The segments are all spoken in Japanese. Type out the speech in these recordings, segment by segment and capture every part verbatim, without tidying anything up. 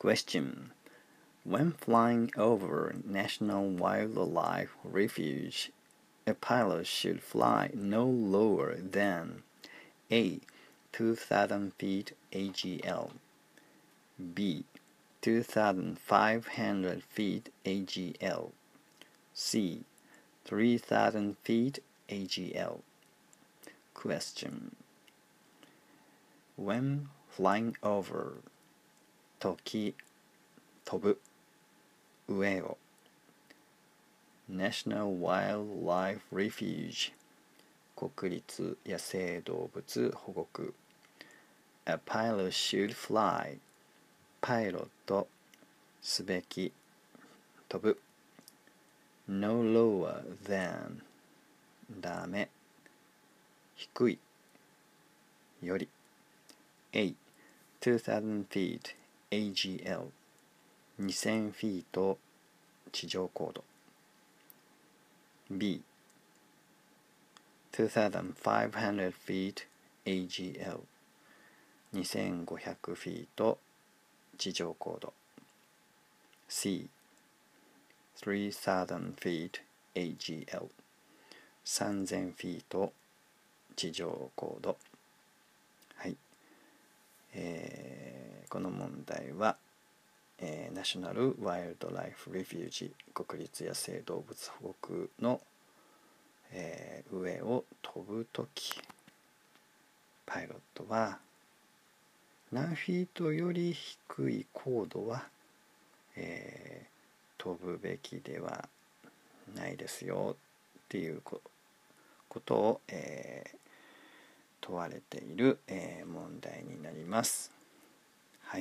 Question. When flying over National Wildlife Refuge, a pilot should fly no lower than A. two thousand feet A G L, B. two thousand five hundred feet A G L, C. three thousand feet A G L. Question. When flying over 時飛ぶ上を National Wildlife Refuge 国立野生動物保護区 A pilot should fly パイロットすべき飛ぶ No lower than ダメ低いより A. two thousand feet A G L にせんフィート地上高度 B. two thousand five hundred feet A G L にせんごひゃくフィート地上高度 C. three thousand feet A G L さんぜんフィート地上高度。はい、えー、この問題は、えー、ナショナルワイルドライフレフュージ国立野生動物保護区の、えー、上を飛ぶときパイロットは何フィートより低い高度は、えー、飛ぶべきではないですよっていうことを、えー、問われている、えー、問題になります。はい。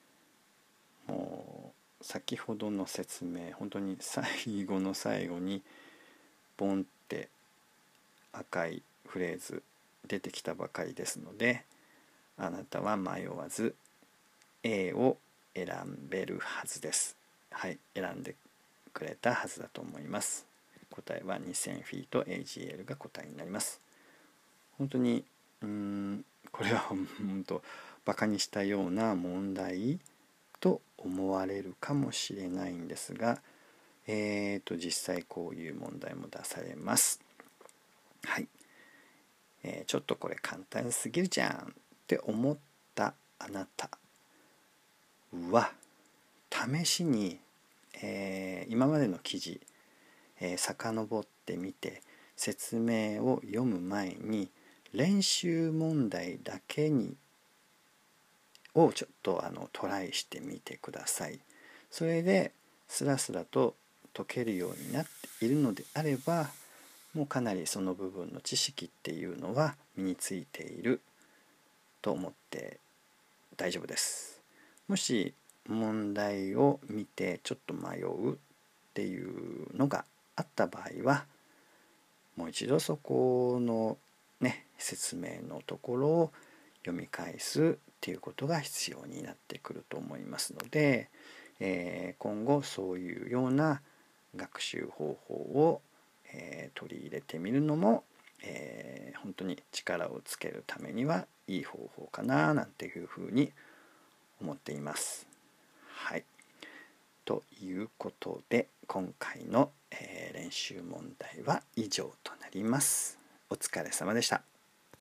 もう先ほどの説明、本当に最後の最後にボンって赤いフレーズ出てきたばかりですので、あなたは迷わず A を選べるはずです。はい、選んでくれたはずだと思います。答えはにせんフィート エージーエル が答えになります。本当にうーんこれは本当バカにしたような問題と思われるかもしれないんですが、えーと実際こういう問題も出されます。はい、えー、ちょっとこれ簡単すぎるじゃんって思ったあなたは試しに、えー、今までの記事、えー、遡ってみて説明を読む前に練習問題だけにをちょっとあのトライしてみてください。それでスラスラと解けるようになっているのであればもうかなりその部分の知識っていうのは身についていると思って大丈夫です。もし問題を見てちょっと迷うっていうのがあった場合はもう一度そこのね説明のところを読み返すっていうことが必要になってくると思いますので、えー、今後そういうような学習方法を、えー、取り入れてみるのも、えー、本当に力をつけるためにはいい方法かななんていうふうに思っています。はい。ということで今回の、えー、練習問題は以上となります。お疲れ様でした。